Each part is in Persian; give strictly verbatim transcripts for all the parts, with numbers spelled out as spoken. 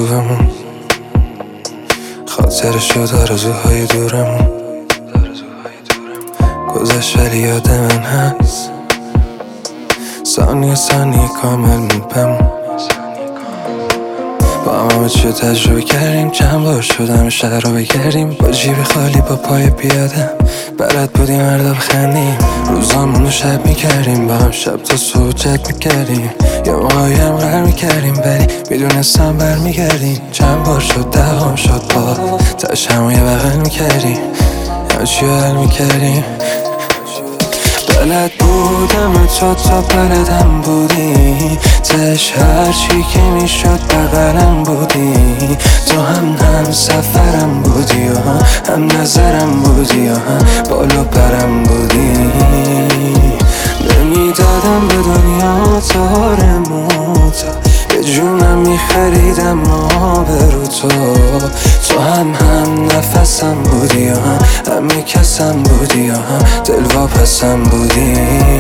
خوبمون، خاطرشو آرزوهای دورمون گذشت ولی یاد من هست، ثانیه ثانیه کامل میپمون. با هم همه چیو تجربه کردیم، چند بار شدم شهر رو بگردیم، با جیب خالی با پای پیادم بلد بودیم هر دو بخندیم، روزامون رو شب میکردیم، با هم شب تا صبح چت میکردیم، یه موقعی هم غر میکردیم ولی میدونستم برمیگردیم. چند بار شد دهام شد با تش همو یه بغل میکردیم، همه چیو حل میکردیم. بلد بودم تو تا بلدم بودی، تش هرچی که میشد بغلم بودی، تو هم هم سفرم بودی و هم نظرم بودی و هم بالا پرم بودی. نمیدادم به دنیا تارموتا، به جونم میخریدم آبرو تو، تو هم هم نفسم بودی و هم همه کسم بودی و هم دلواپسم بودی.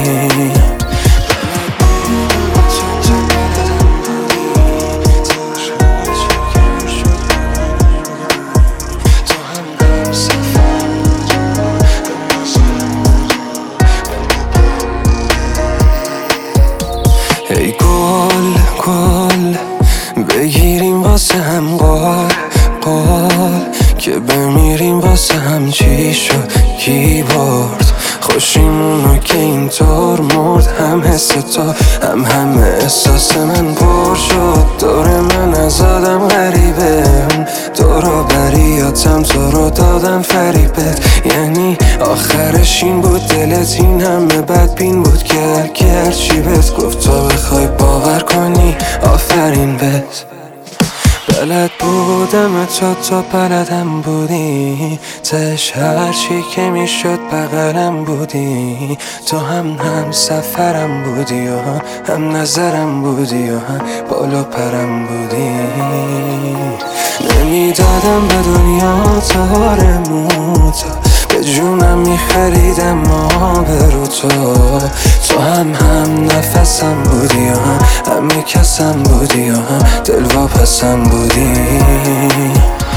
ای گل گل بگیریم واسه هم قال قال، که بمیریم واسه هم چی شد کی برد، خوشیمونو که اینطور مرد، هم حس تو هم همه احساس من پر شد. دور من از آدم غریبه، دورو بریاتم تو رو دادم فریبت، یعنی آخرش این بود دلت این همه بدبین بود که هرکی هرچی بهت گفت تو بخوای باور کنی آفرین بهت. بلد بودم تو تا بلدم بودی، تش هرچی که میشد بغلم بودی، تو هم هم سفرم بودی و هم نظرم بودی و هم بالا پرم بودی. نمیدادم به دنیا تارموتا، به جونم میخریدم آبرو تو، تو هم هم نفسم بودی و هم همه کسم بودی و هم دلواپسم بودی.